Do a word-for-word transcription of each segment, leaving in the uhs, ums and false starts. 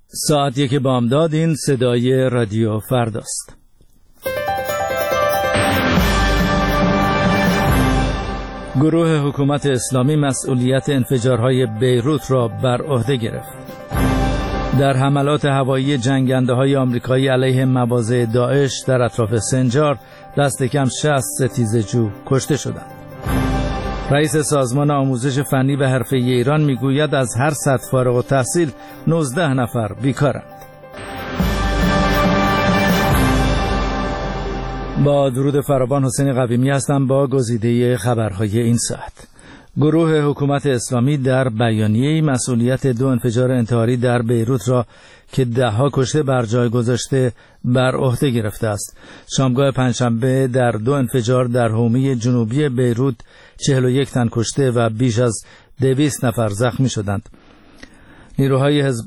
ساعت یک بامداد. این صدای رادیو فرداست. گروه حکومت اسلامی مسئولیت انفجارهای بیروت را بر عهده گرفت. در حملات هوایی جنگنده‌های آمریکایی علیه مواضع داعش در اطراف سنجار دست کم شصت ستیزه‌جو کشته شدند. رئیس سازمان آموزش فنی و حرفه‌ای ایران میگوید از هر سطح فارغ التحصیل نوزده نفر بیکارند. با درود فراوان، حسین قویمی هستم با گزیده خبرهای این ساعت. گروه حکومت اسلامی در بیانیه‌ای مسئولیت دو انفجار انتحاری در بیروت را که ده‌ها کشته بر جای گذاشته بر عهده گرفته است. شامگاه پنجشنبه در دو انفجار در حومه جنوبی بیروت چهل و یک تن کشته و بیش از دویست نفر زخمی شدند. نیروهای حزب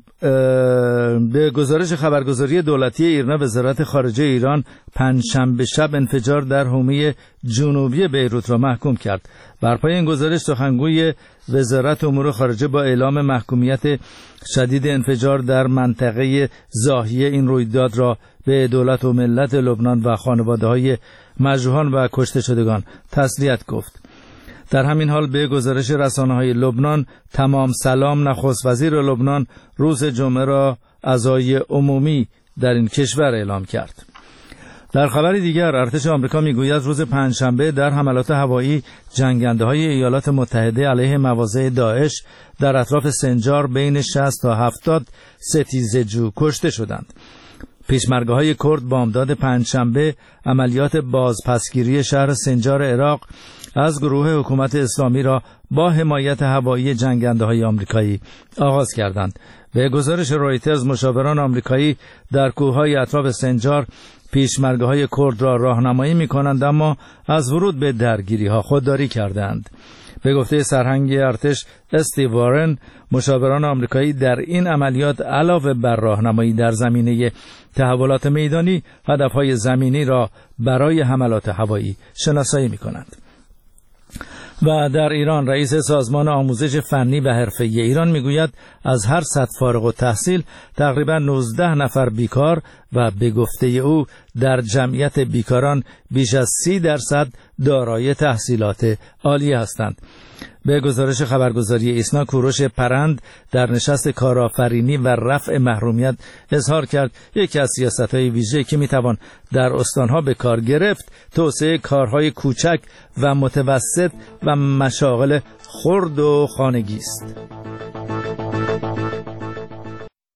به گزارش خبرگزاری دولتی ایرنا، وزارت خارجه ایران پنجشنبه شب انفجار در حومه جنوبی بیروت را محکوم کرد. بر پای این گزارش سخنگوی وزارت امور خارجه با اعلام محکومیت شدید انفجار در منطقه ضاحیه این رویداد را به دولت و ملت لبنان و خانواده‌های مجروحان و کشته شدگان تسلیت گفت. در همین حال به گزارش رسانه‌های لبنان تمام سلام نخست وزیر لبنان روز جمعه را عزای عمومی در این کشور اعلام کرد. در خبر دیگر، ارتش آمریکا میگوید روز پنجشنبه در حملات هوایی جنگنده‌های ایالات متحده علیه مواضع داعش در اطراف سنجار بین شصت تا هفتاد ستیزه‌جو کشته شدند. پیشمرگه‌های کرد بامداد پنجشنبه عملیات بازپسگیری شهر سنجار عراق از گروه حکومت اسلامی را با حمایت هوایی جنگنده‌های آمریکایی آغاز کردند. به گزارش رویترز، مشاوران آمریکایی در کوههای اطراف سنجار پیشمرگه‌های کرد را راهنمایی می‌کنند، اما از ورود به درگیری‌ها خودداری کردند. به گفته سرهنگ ارتش استیو وارن، مشاوران آمریکایی در این عملیات علاوه بر راهنمایی در زمینه تحولات میدانی، هدف‌های زمینی را برای حملات هوایی شناسایی می‌کنند. و در ایران، رئیس سازمان آموزش فنی و حرفه‌ای ایران میگوید از هر سطح فارغ التحصیل تقریباً نوزده نفر بیکار و به گفته او در جمعیت بیکاران بیش از سی درصد دارای تحصیلات عالی هستند. به گزارش خبرگزاری ایسنا، کوروش پرند در نشست کارآفرینی و رفع محرومیت اظهار کرد یکی از سیاست‌های ویژه که میتوان در استانها به کار گرفت توسعه کارهای کوچک و متوسط و مشاغل خرد و خانگی است.